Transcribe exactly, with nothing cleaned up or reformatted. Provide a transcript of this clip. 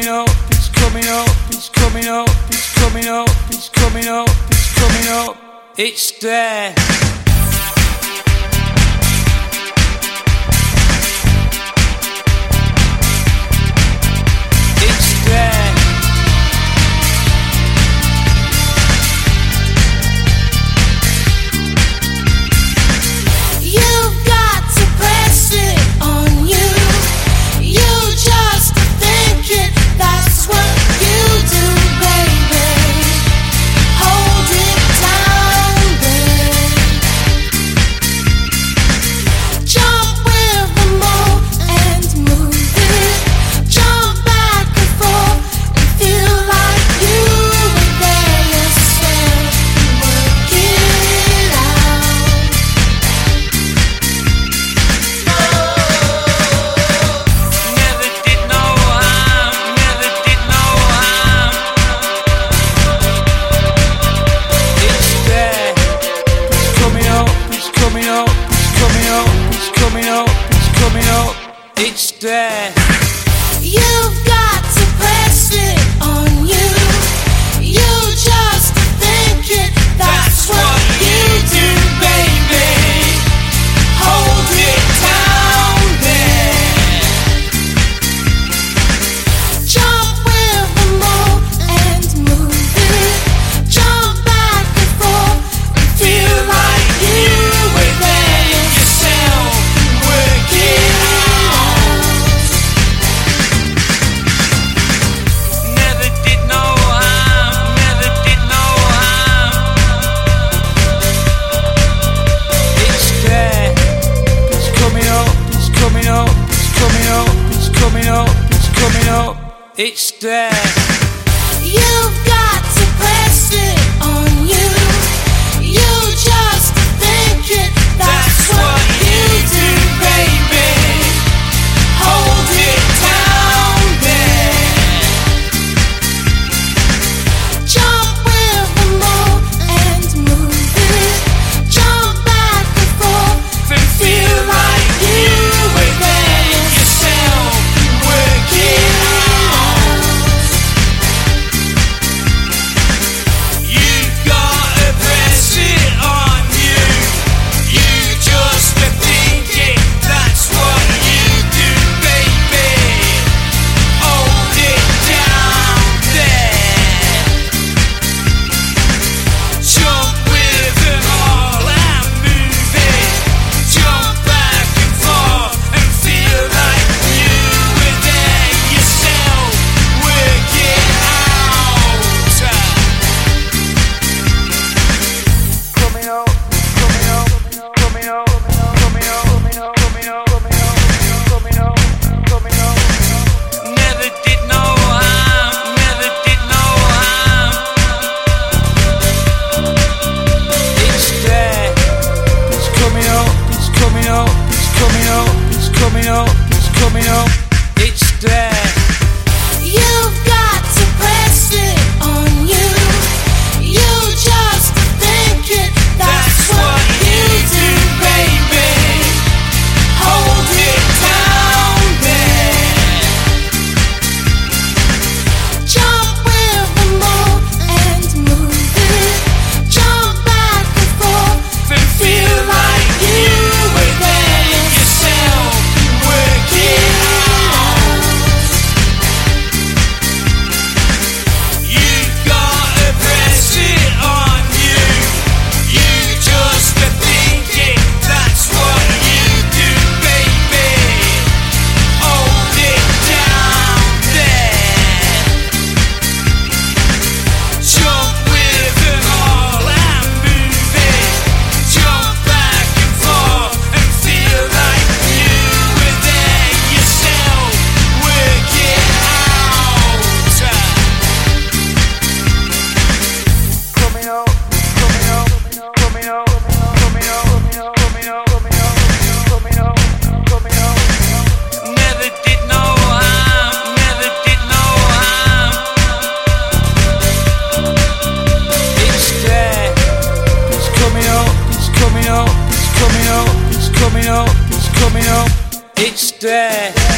up, it's coming up, it's coming up, it's coming up, it's coming up, it's coming up, it's there. It's there. You've got to press it on you. You just think it, that's what you do, baby. Hold it down there. Jump with the mold and move it. Jump back and forth and feel like you were there yourself. Work it out. Never did no harm, never did no harm. It's there. It's coming up, it's coming up, it's coming up, it's coming up, it's coming up. It's there. You've got to press it on you. You just think it, that's what you do, baby. Hold it down there. Jump with the mold and move it. Jump back and forth and feel like you were there yourself. Work it out. Never did no harm, never did no harm. It's there. It's coming up, it's coming up, it's coming up, it's coming up, it's coming up. It's there. You've got to press it on you. You just think it, that's what you do, baby. Hold it down there. Jump with the mold and move it. Jump back and forth and feel like you were there yourself. Work it out. You've gotta press it on you. You just think it, that's what you do, baby. Hold it down there. Jump with them all and move it. Jump back and forth and feel like you were there yourself. Work it out. Coming up, coming up, coming up, coming up, coming up, coming up, coming up, coming up. Never did no harm, never did no harm. It's there. It's coming up, it's coming up, it's coming up, it's coming up, it's coming up. It's there. You've got to press it on you. You just think it, that's what you do, baby. Hold it down there. Jump with the mold and move it. Jump back and forth and feel like you were there yourself. Work it out. You've gotta press it on you. You just think it, that's what you do, baby. Hold it down there. Jump with them all and move it. Jump back and forth and feel like you were there yourself. Work it out. Coming up, coming up, coming up, coming up, coming up, coming up, coming up. Never did no harm, never did no harm. It's there. It's coming up, it's coming up, it's coming up, it's coming up, it's coming up. It's there.